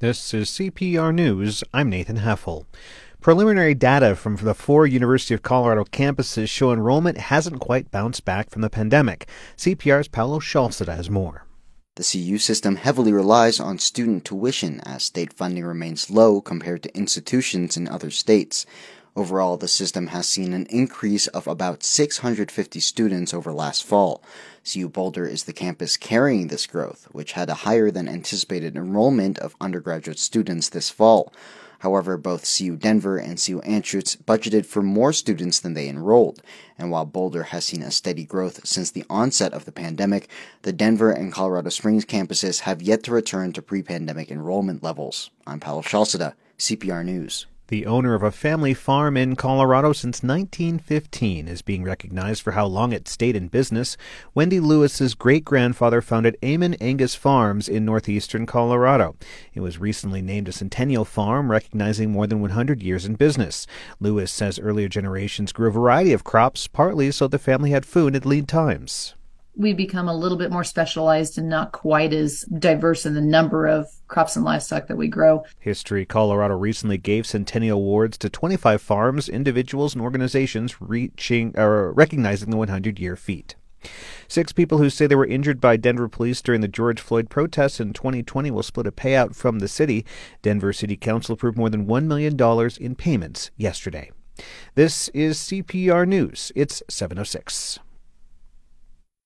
This is CPR News. I'm Nathan Heffel. Preliminary data from the 4 University of Colorado campuses show enrollment hasn't quite bounced back from the pandemic. CPR's Paolo Scialsita has more. The CU system heavily relies on student tuition as state funding remains low compared to institutions in other states. Overall, the system has seen an increase of about 650 students over last fall. CU Boulder is the campus carrying this growth, which had a higher than anticipated enrollment of undergraduate students this fall. However, both CU Denver and CU Anschutz budgeted for more students than they enrolled, and while Boulder has seen a steady growth since the onset of the pandemic, the Denver and Colorado Springs campuses have yet to return to pre-pandemic enrollment levels. I'm Paolo Scialsita, CPR News. The owner of a family farm in Colorado since 1915 is being recognized for how long it stayed in business. Wendy Lewis's great-grandfather founded Amon Angus Farms in northeastern Colorado. It was recently named a Centennial Farm, recognizing more than 100 years in business. Lewis says earlier generations grew a variety of crops, partly so the family had food at lean times. We become a little bit more specialized and not quite as diverse in the number of crops and livestock that we grow. History Colorado recently gave Centennial Awards to 25 farms, individuals, and organizations recognizing the 100-year feat. 6 people who say they were injured by Denver police during the George Floyd protests in 2020 will split a payout from the city. Denver City Council approved more than $1 million in payments yesterday. This is CPR News. It's 7:06.